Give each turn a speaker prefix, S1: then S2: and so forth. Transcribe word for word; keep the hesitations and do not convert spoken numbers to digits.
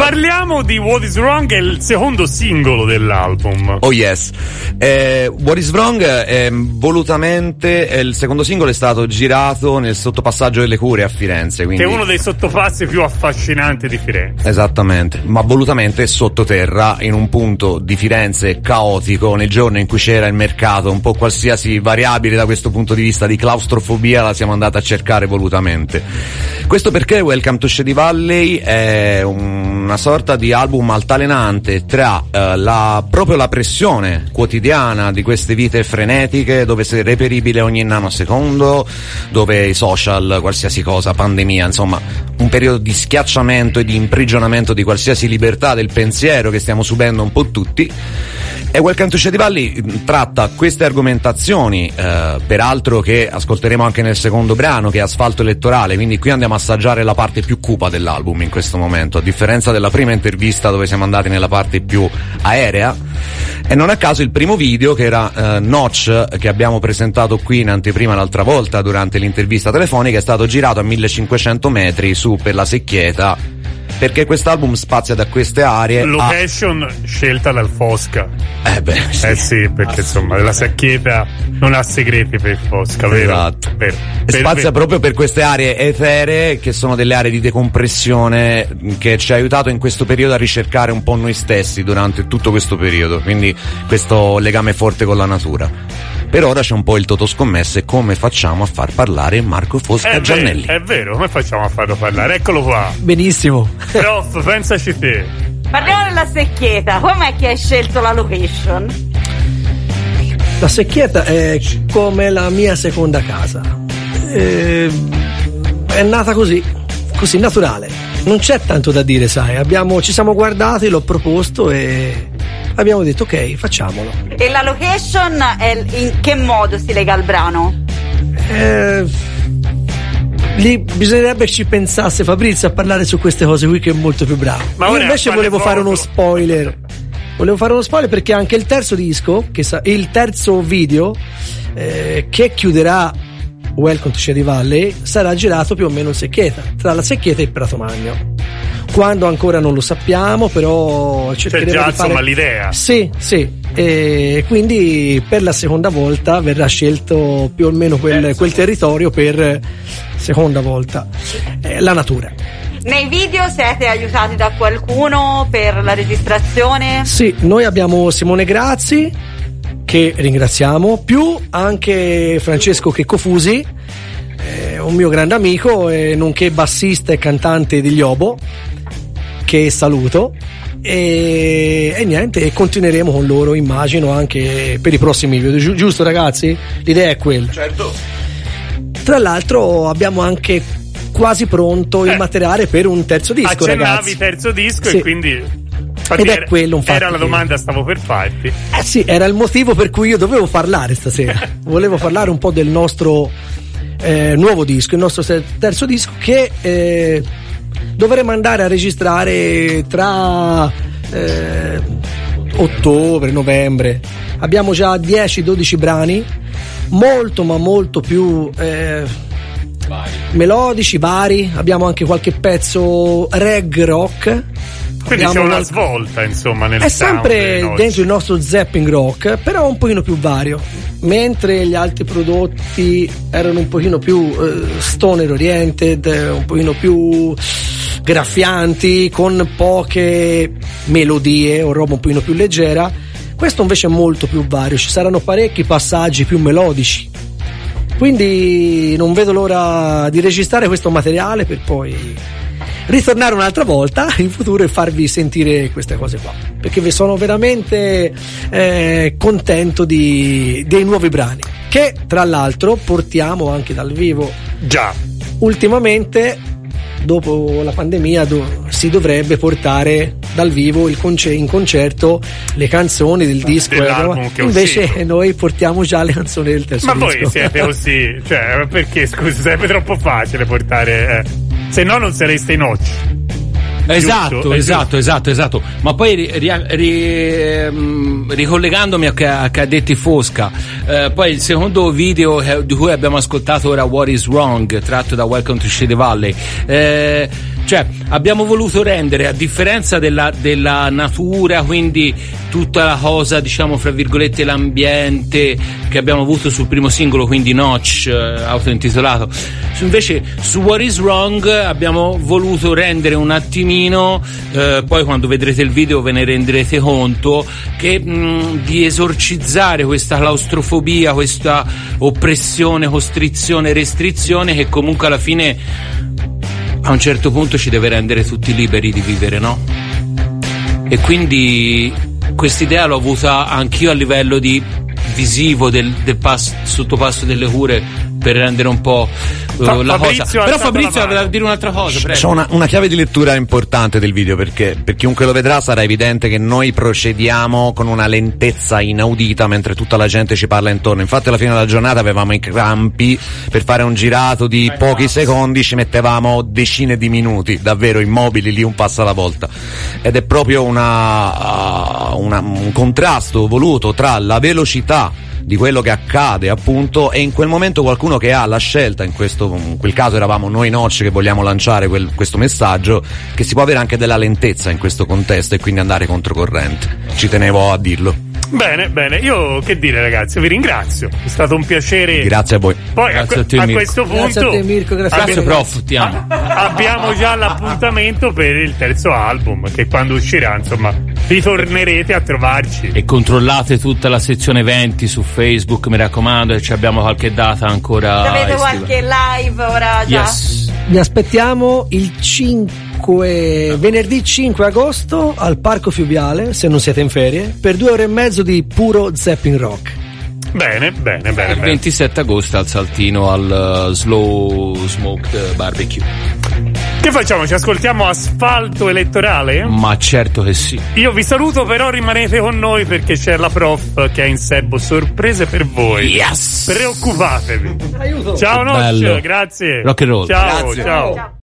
S1: Parliamo di What Is Wrong, è il secondo singolo dell'album.
S2: Oh yes. Eh, What Is Wrong eh, volutamente eh, il secondo singolo è stato girato nel sottopassaggio delle Cure a Firenze, quindi...
S1: che è uno dei sottopassi più affascinanti di Firenze.
S2: Esattamente, ma volutamente sottoterra, in un punto di Firenze caotico, nel giorno in cui c'era il mercato, un po' qualsiasi variabile da questo punto di vista di claustrofobia la siamo andati a cercare volutamente. Questo perché Welcome to Shady Valley è una sorta di album altalenante tra eh, la proprio la pressione quotidiana di queste vite frenetiche, dove sei reperibile ogni nanosecondo, dove i social, qualsiasi cosa, pandemia, insomma un periodo di schiacciamento e di imprigionamento di qualsiasi libertà del pensiero che stiamo subendo un po' tutti. E Welcome to Shady Valley tratta queste argomentazioni, eh, peraltro che ascolteremo anche nel secondo brano, che è Asfalto Elettorale, quindi qui andiamo a assaggiare la parte più cupa dell'album in questo momento, a differenza della prima intervista dove siamo andati nella parte più aerea. E non a caso il primo video, che era eh, Notch, che abbiamo presentato qui in anteprima l'altra volta durante l'intervista telefonica, è stato girato a millecinquecento metri su per la Secchieta, perché quest'album spazia da queste aree.
S1: Location a... scelta dal Fosca.
S2: Eh beh, sì.
S1: Eh sì, perché insomma la Secchieta non ha segreti per il Fosca, vero?
S2: Esatto.
S1: Vero.
S2: E
S1: per,
S2: spazia
S1: per...
S2: proprio per queste aree eteree, che sono delle aree di decompressione, che ci ha aiutato in questo periodo a ricercare un po' noi stessi durante tutto questo periodo, quindi questo legame forte con la natura. Per ora c'è un po' il toto scommesse: come facciamo a far parlare Marco Fosca
S1: è
S2: Giannelli?
S1: Vero, è vero, come facciamo a farlo parlare? Eccolo qua.
S3: Benissimo.
S1: Prof, pensaci te.
S4: Parliamo della Secchieta, com'è che hai scelto la location?
S3: La Secchieta è come la mia seconda casa. Eh, è nata così, così naturale. Non c'è tanto da dire, sai. Abbiamo, ci siamo guardati, l'ho proposto e abbiamo detto ok, facciamolo.
S4: E la location è in che modo si lega al brano?
S3: Eh, lì bisognerebbe che ci pensasse Fabrizio a parlare su queste cose qui, che è molto più bravo. Ma io invece volevo fare uno spoiler. Volevo fare uno spoiler perché anche il terzo disco, che sa, il terzo video eh, che chiuderà Welcome to Shady Valley, sarà girato più o meno in Secchieta, tra la Secchieta e il Prato Magno. Quando ancora non lo sappiamo, però cercheremo
S1: C'è già,
S3: di fare...
S1: insomma, l'idea.
S3: Sì, sì. E quindi per la seconda volta verrà scelto più o meno quel, quel territorio per seconda volta. Eh, la natura.
S4: Nei video siete aiutati da qualcuno per la registrazione?
S3: Sì, noi abbiamo Simone Grazzi, che ringraziamo, più anche Francesco Checcofusi, eh, un mio grande amico, eh, nonché bassista e cantante degli Obo, che saluto, e, e niente, e continueremo con loro, immagino, anche per i prossimi video. Gi- giusto ragazzi? L'idea è quella.
S2: Certo.
S3: Tra l'altro abbiamo anche quasi pronto il eh. materiale per un terzo disco,
S1: accennavi
S3: ragazzi.
S1: terzo disco, sì. E quindi
S3: ed è quello, infatti,
S1: era la domanda, stavo per farti.
S3: Eh sì, era il motivo per cui io dovevo parlare stasera. Volevo parlare un po' del nostro eh, nuovo disco, il nostro terzo disco, che eh, dovremo andare a registrare tra eh, ottobre, novembre. Abbiamo già dieci dodici brani, molto ma molto più eh, melodici, vari. Abbiamo anche qualche pezzo reggae rock.
S1: Quindi abbiamo c'è una svolta, insomma, nel
S3: è sempre dentro il nostro zapping rock, però un pochino più vario. Mentre gli altri prodotti erano un pochino più eh, stoner oriented, un pochino più graffianti, con poche melodie o roba un pochino più leggera, questo invece è molto più vario. Ci saranno parecchi passaggi più melodici. Quindi non vedo l'ora di registrare questo materiale per poi ritornare un'altra volta in futuro e farvi sentire queste cose qua, perché vi sono veramente eh, contento di, dei nuovi brani, che tra l'altro portiamo anche dal vivo.
S1: Già, ultimamente,
S3: dopo la pandemia, do, si dovrebbe portare dal vivo il conce- in concerto le canzoni del disco, eh, invece noi portiamo già le canzoni del terzo
S1: ma
S3: disco.
S1: Ma voi siete così, cioè perché, scusi, sarebbe troppo facile portare, eh. Se no non sareste in Notch.
S5: Esatto,
S1: giusto,
S5: esatto, esatto, esatto. Ma poi ri, ri, ri, ricollegandomi a che, a che ha detto Fosca, eh, poi il secondo video eh, di cui abbiamo ascoltato ora, What Is Wrong, tratto da Welcome to Shady Valley, eh, Cioè, abbiamo voluto rendere, a differenza della, della natura, quindi tutta la cosa, diciamo, fra virgolette, l'ambiente che abbiamo avuto sul primo singolo, quindi Notch, eh, autointitolato. Su, invece, su What Is Wrong abbiamo voluto rendere un attimino, eh, poi quando vedrete il video ve ne renderete conto, che mh, di esorcizzare questa claustrofobia, questa oppressione, costrizione, restrizione, che comunque alla fine a un certo punto ci deve rendere tutti liberi di vivere, no? E quindi quest'idea l'ho avuta anch'io a livello di visivo del, del pass, sottopasso delle cure, per rendere un po' uh,
S1: Fa,
S5: la
S1: Fabrizio
S5: cosa. Però Fabrizio aveva da dire un'altra cosa, prego.
S2: C'è una, una chiave di lettura importante del video, perché per chiunque lo vedrà sarà evidente che noi procediamo con una lentezza inaudita mentre tutta la gente ci parla intorno. Infatti alla fine della giornata avevamo i crampi, per fare un girato di pochi secondi ci mettevamo decine di minuti, davvero immobili lì un passo alla volta. Ed è proprio una, uh, una un contrasto voluto tra la velocità di quello che accade, appunto, e in quel momento qualcuno che ha la scelta, in questo in quel caso eravamo noi Notch che vogliamo lanciare quel, questo messaggio, che si può avere anche della lentezza in questo contesto e quindi andare controcorrente. Ci tenevo a dirlo.
S1: Bene, bene, io che dire, ragazzi, vi ringrazio, è stato un piacere.
S2: Grazie a voi.
S1: Poi
S5: Grazie
S1: a,
S5: a te,
S1: a
S5: Mirko.
S1: questo punto
S3: Grazie a te, Mirko, grazie a te.
S5: Grazie, prof, ti amo.
S1: abbiamo già l'appuntamento per il terzo album, che quando uscirà, insomma, ritornerete a trovarci.
S5: E controllate tutta la sezione eventi su Facebook, mi raccomando, e ci abbiamo qualche data ancora.
S4: Avete
S5: estiva.
S4: qualche live ora già?
S5: Yes.
S3: Vi aspettiamo il cinque, venerdì cinque agosto al Parco Fiubiale, se non siete in ferie, per due ore e mezzo di puro zapping rock.
S1: Bene, bene, bene,
S5: Il
S1: bene.
S5: ventisette agosto al Saltino al uh, Slow Smoked Barbecue.
S1: Che facciamo? Ci ascoltiamo Asfalto Elettorale?
S5: Ma certo che sì.
S1: Io vi saluto, però rimanete con noi perché c'è la prof che ha in serbo sorprese per voi.
S5: Yes!
S1: Preoccupatevi.
S3: Aiuto!
S1: Ciao Notch,
S5: Bello.
S1: grazie.
S5: Rock and roll.
S1: Ciao,
S2: Grazie.
S1: ciao.
S4: Ciao.